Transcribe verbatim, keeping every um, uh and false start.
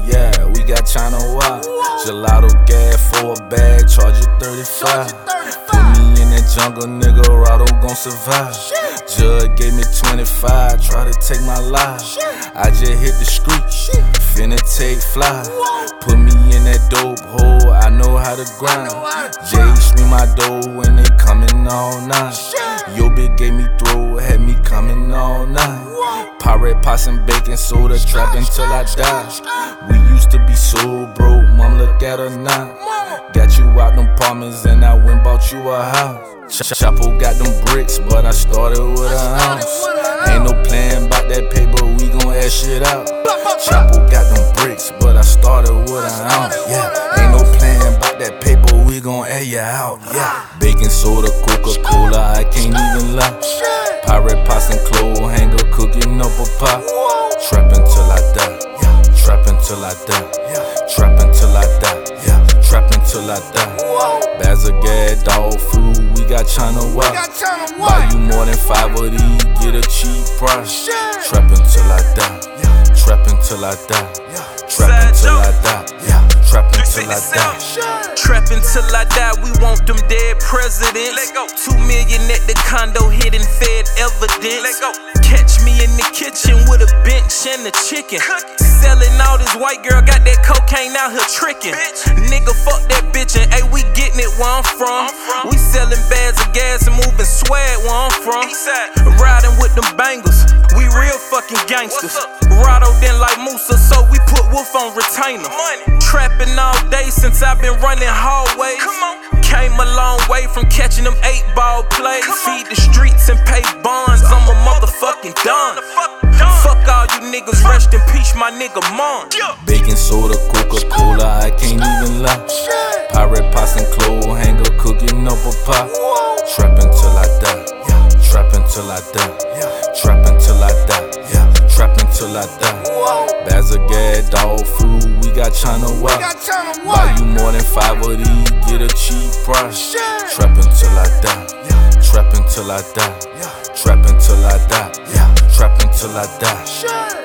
yeah, we got China wild. Gelato gas for a bag, charge you thirty-five. Put me in that jungle, nigga, Rado gon' survive. Judge gave me twenty-five, try to take my life. I just hit the street, finna take fly. Put me in that dope hole, I know how to grind. Jay me my dough when they coming all night. Yo bitch gave me throw, had me coming all night. Pirate pots and baking soda, trapping till I die. We used to be so broke, mom look at her now. Got you out them apartments and I went bought you a house. Ch Chapo got them bricks, but I started with a ounce. Ain't no plan about that paper, we gon' add shit out. Chapo got them bricks, but I started with an ounce. Yeah, ain't no plan about that paper, we gon' add you out. Yeah, baking soda, Coca-Cola, I can't even lie. Pirate pots and clothes hanger, cooking up a pot. Trappin' till I die, yeah. Trappin' till I die, yeah. Trappin' till I die, yeah. Trappin' till I die. Bags of gas, dog food, we got China wild. Buy you more than five of these, get a cheap price. Trappin' till I die, yeah. Trappin' till I die, yeah. Trappin' till I die, yeah. Trappin' till I die. Trappin' till I die, we want them dead presidents. Two million at the condo, hidden fed evidence. Catch me in the kitchen with a bench and a chicken. Selling all this white girl, got that cocaine out here tricking. Nigga, fuck that bitch and ayy, we getting it where I'm from. We selling bags of gas and moving swag where I'm from. Riding with them bangles, we real fucking gangsters. Rado didn't like Musa, so we put Wolf on retainer. Trapping all day since I've been running hallways. Came a long way from catching them eight ball plays. Feed the streets and pay bonds, I'm a motherfucking don. Fuck all you niggas, rest in peace, my nigga Mon. Baking soda, Coca-Cola, I can't even lie. Pirate pots and clothes hanger, cooking up a pot. Trappin' till I die, yeah. Trappin' till I die, yeah. Trappin' till I die, yeah. Trappin' till I die. Bags of gas, dog food, we got China wild. Buy you more than five of these, get a cheap price. Trappin' till I die, yeah. Trappin' till I die, yeah. Trappin' till I die, yeah. Trappin' till I die.